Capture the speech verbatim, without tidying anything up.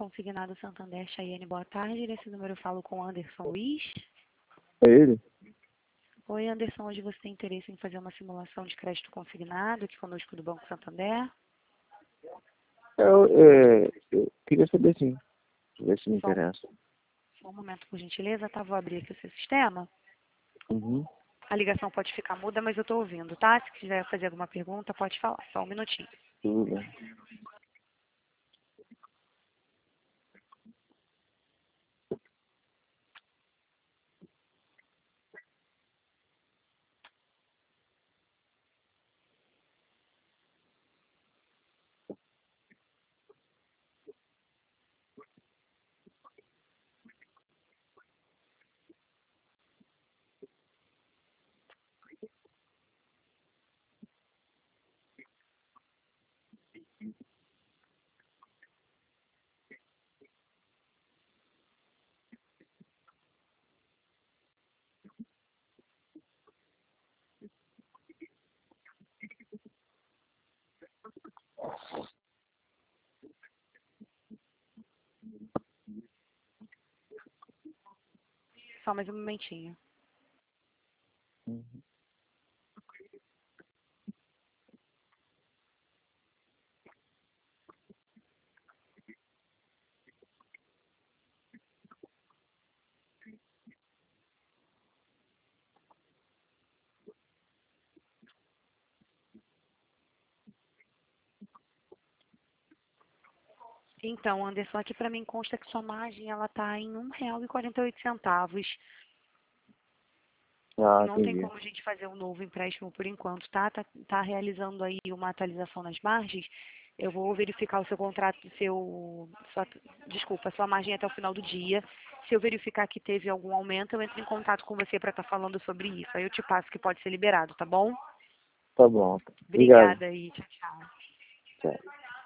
Consignado Santander, Chayane, boa tarde. Nesse número eu falo com Anderson Luiz. É ele? Oi, Anderson. Hoje você tem interesse em fazer uma simulação de crédito consignado aqui conosco do Banco Santander? Eu, é, eu queria saber sim, ver se me Só, interessa. só um momento, por gentileza, tá? Vou abrir aqui o seu sistema. Uhum. A ligação pode ficar muda, mas eu estou ouvindo, tá? Se quiser fazer alguma pergunta, pode falar. Só um minutinho. Tudo bem. Só mais um momentinho. Uhum. Então, Anderson, aqui para mim consta que sua margem ela está em um real e quarenta e oito centavos. Ah, Não tem entendi. como a gente fazer um novo empréstimo por enquanto, tá? Tá, tá realizando aí uma atualização nas margens. Eu vou verificar o seu contrato, seu, sua, desculpa, sua margem até o final do dia. Se eu verificar que teve algum aumento, eu entro em contato com você para estar falando sobre isso. Aí eu te passo que pode ser liberado, tá bom? Tá bom. Obrigado. Obrigada aí, tchau, tchau. Tchau.